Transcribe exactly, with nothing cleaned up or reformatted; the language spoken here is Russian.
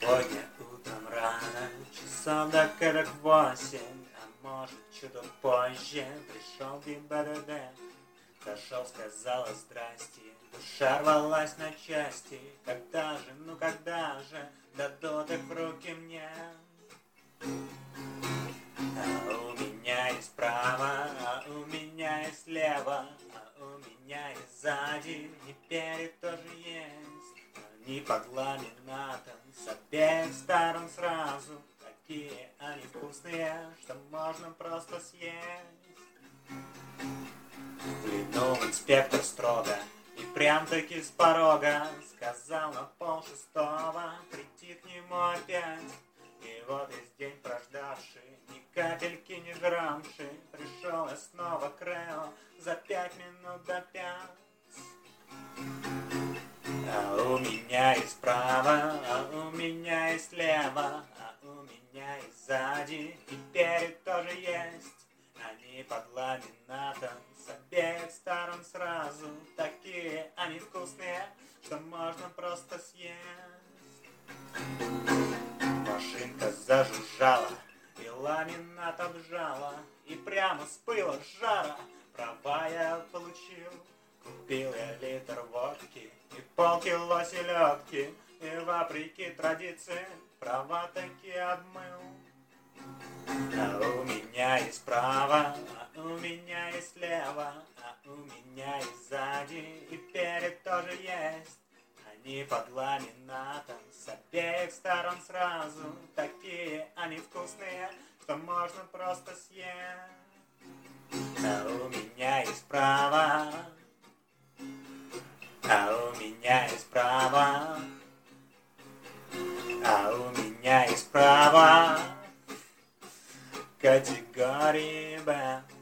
Сегодня утром рано, часов до кадок восемь, а может чуток позже, пришел ГИБДД. Зашел, сказала здрасте, душа рвалась на части. Когда же, ну когда же дадут их в руки мне? А у меня есть право, а у меня есть слева, а у меня и сзади, и перед тоже есть. Они под ламинатом с обеих сторон сразу. Такие они вкусные, что можно просто съесть. Глянул инспектор строго и прям-таки с порога сказал на полшестого прийти к нему опять. И вот весь день прождавший, ни капельки не жрамший, пришел я снова к Рео за пять минут до пять. А у меня есть справа, а у меня есть слева, а у меня и сзади, и перед тоже есть. Они под ламинатом с обеих сторон сразу. Такие они вкусные, что можно просто съесть. Машинка зажужжала и ламинат обжала, и прямо с пыла жара права я получил. Купил я литр водки и полкило селедки, и вопреки традиции права таки обмыл. А у меня есть справа, а у меня есть слева, а у меня и сзади, и перед тоже есть. Они под ламинатом с обеих сторон сразу. Такие они вкусные, что можно просто съесть. А у меня есть справа, а у меня есть право, а у меня есть право категории Б.